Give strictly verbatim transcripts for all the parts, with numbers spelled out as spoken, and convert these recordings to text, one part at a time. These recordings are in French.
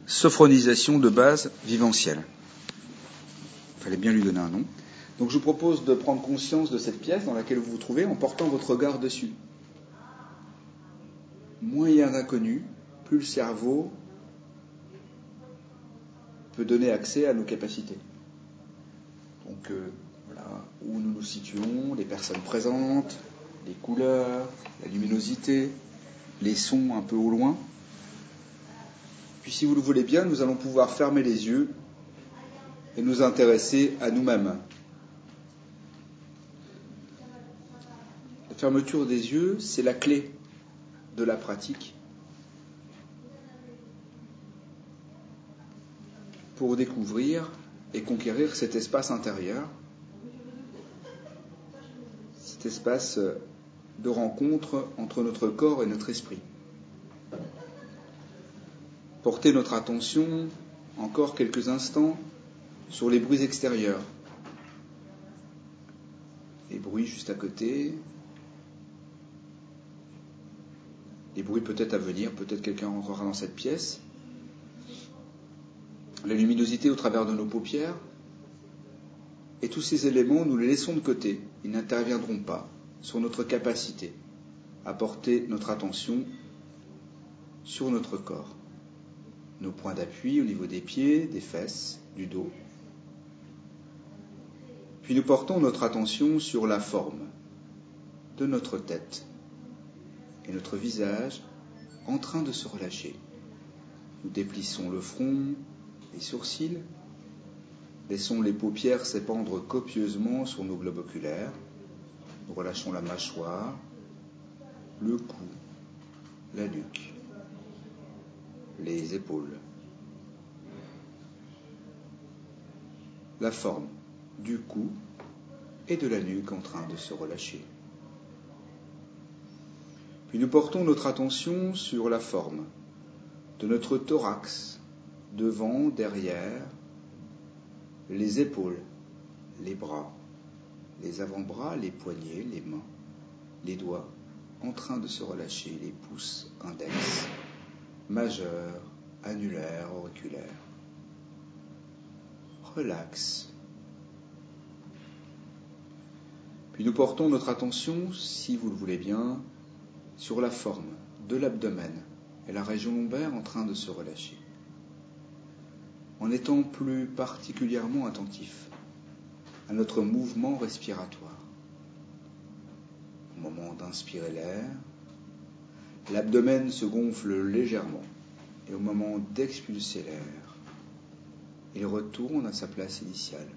sophronisation de base viventielle. Il fallait bien lui donner un nom. Donc je vous propose de prendre conscience de cette pièce dans laquelle vous vous trouvez en portant votre regard dessus. Moins il y a d'inconnus, plus le cerveau peut donner accès à nos capacités. Donc euh, voilà, où nous nous situons, les personnes présentes, les couleurs, la luminosité, les sons un peu au loin. Puis si vous le voulez bien, nous allons pouvoir fermer les yeux et nous intéresser à nous-mêmes. La fermeture des yeux, c'est la clé de la pratique pour découvrir et conquérir cet espace intérieur, cet espace de rencontre entre notre corps et notre esprit. Porter notre attention encore quelques instants sur les bruits extérieurs. Les bruits juste à côté, les bruits peut-être à venir, peut-être quelqu'un rentrera dans cette pièce. La luminosité au travers de nos paupières. Et tous ces éléments, nous les laissons de côté. Ils n'interviendront pas sur notre capacité à porter notre attention sur notre corps. Nos points d'appui au niveau des pieds, des fesses, du dos. Puis nous portons notre attention sur la forme de notre tête et notre visage en train de se relâcher. Nous déplissons le front, les sourcils, laissons les paupières s'épandre copieusement sur nos globes oculaires. Nous relâchons la mâchoire, le cou, la nuque, les épaules. La forme du cou et de la nuque en train de se relâcher. Puis nous portons notre attention sur la forme de notre thorax, devant, derrière, les épaules, les bras, les avant-bras, les poignets, les mains, les doigts, en train de se relâcher, les pouces, index, majeur, annulaire, auriculaire. Relax. Puis nous portons notre attention, si vous le voulez bien, sur la forme de l'abdomen et la région lombaire en train de se relâcher. En étant plus particulièrement attentif à notre mouvement respiratoire. Au moment d'inspirer l'air, l'abdomen se gonfle légèrement et au moment d'expulser l'air, il retourne à sa place initiale.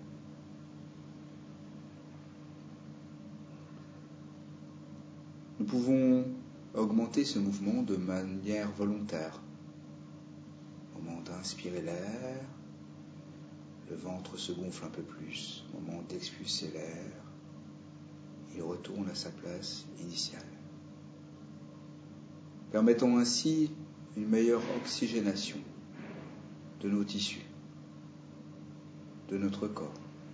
Nous pouvons augmenter ce mouvement de manière volontaire. Au moment d'inspirer l'air, le ventre se gonfle un peu plus. Au moment d'expulser l'air, il retourne à sa place initiale. Permettant ainsi une meilleure oxygénation de nos tissus, de notre corps.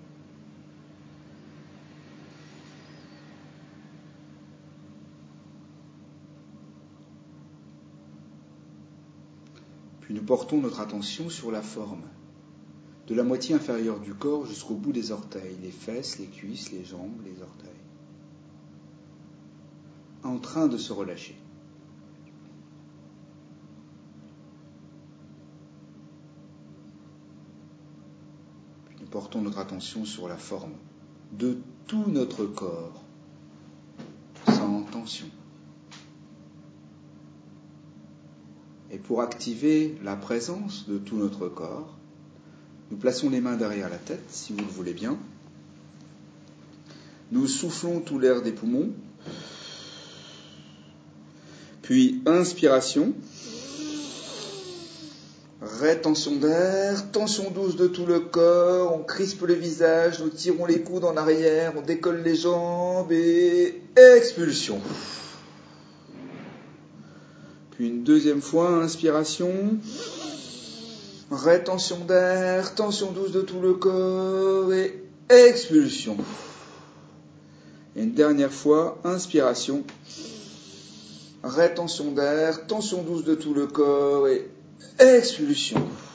Puis nous portons notre attention sur la forme, de la moitié inférieure du corps jusqu'au bout des orteils, les fesses, les cuisses, les jambes, les orteils, en train de se relâcher. Puis nous portons notre attention sur la forme de tout notre corps, sans tension. Et pour activer la présence de tout notre corps, nous plaçons les mains derrière la tête, si vous le voulez bien. Nous soufflons tout l'air des poumons. Puis, inspiration. Rétention d'air, tension douce de tout le corps. On crispe le visage, nous tirons les coudes en arrière, on décolle les jambes et expulsion. Puis une deuxième fois, inspiration. Rétention d'air, tension douce de tout le corps et expulsion. Et une dernière fois, inspiration. Rétention d'air, tension douce de tout le corps et expulsion.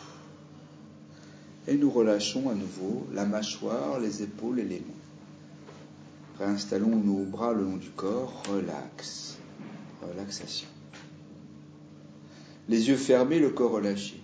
Et nous relâchons à nouveau la mâchoire, les épaules et les mains. Réinstallons nos bras le long du corps, relax, relaxation. Les yeux fermés, le corps relâché.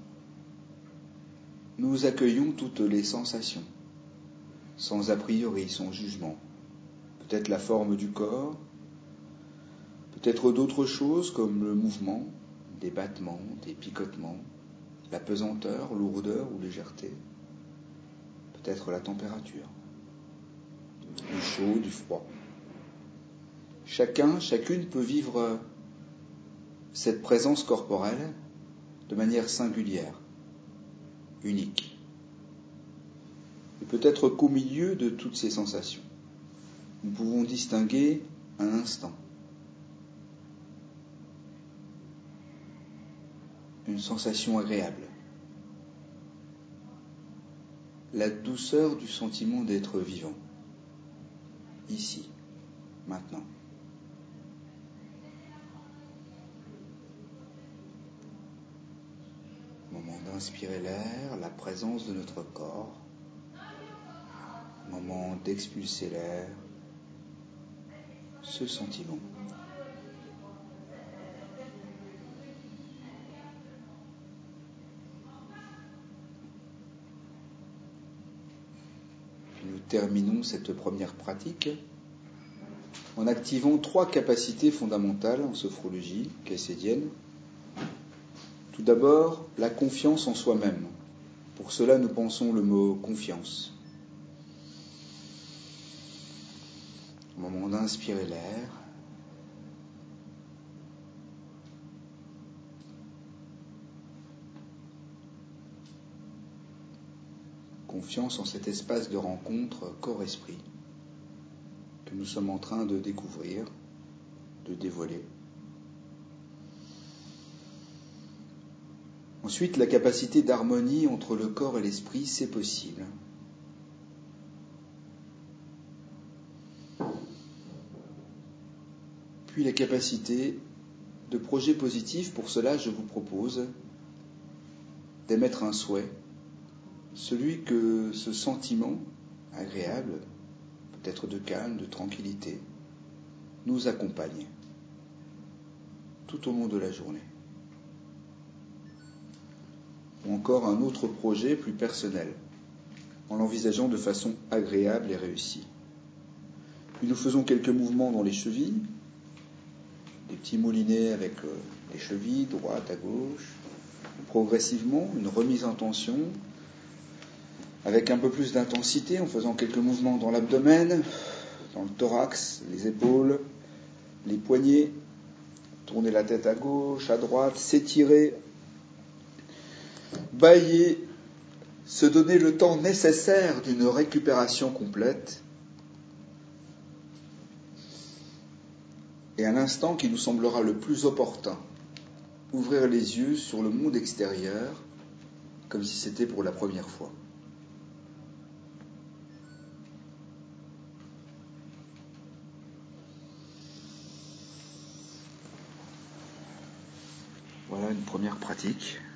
Nous accueillons toutes les sensations, sans a priori, sans jugement. Peut-être la forme du corps, peut-être d'autres choses comme le mouvement, des battements, des picotements, la pesanteur, lourdeur ou légèreté, peut-être la température, du chaud, du froid. Chacun, chacune peut vivre cette présence corporelle de manière singulière, unique. Et peut-être qu'au milieu de toutes ces sensations, nous pouvons distinguer un instant, une sensation agréable, la douceur du sentiment d'être vivant, ici, maintenant. Moment d'inspirer l'air, la présence de notre corps. Moment d'expulser l'air, ce sentiment. Puis nous terminons cette première pratique en activant trois capacités fondamentales en sophrologie caïcédienne. Tout d'abord, la confiance en soi-même. Pour cela, nous pensons le mot confiance. Au moment d'inspirer l'air, confiance en cet espace de rencontre corps-esprit que nous sommes en train de découvrir, de dévoiler. Ensuite, la capacité d'harmonie entre le corps et l'esprit, c'est possible. Puis la capacité de projet positif. Pour cela, je vous propose d'émettre un souhait, celui que ce sentiment agréable, peut-être de calme, de tranquillité, nous accompagne tout au long de la journée. Ou encore un autre projet plus personnel, en l'envisageant de façon agréable et réussie. Puis nous faisons quelques mouvements dans les chevilles, des petits moulinets avec euh, les chevilles, droite à gauche. Progressivement, une remise en tension, avec un peu plus d'intensité, en faisant quelques mouvements dans l'abdomen, dans le thorax, les épaules, les poignets, tourner la tête à gauche, à droite, s'étirer, bâiller, se donner le temps nécessaire d'une récupération complète. Et à l'instant qui nous semblera le plus opportun, ouvrir les yeux sur le monde extérieur, comme si c'était pour la première fois. Voilà une première pratique.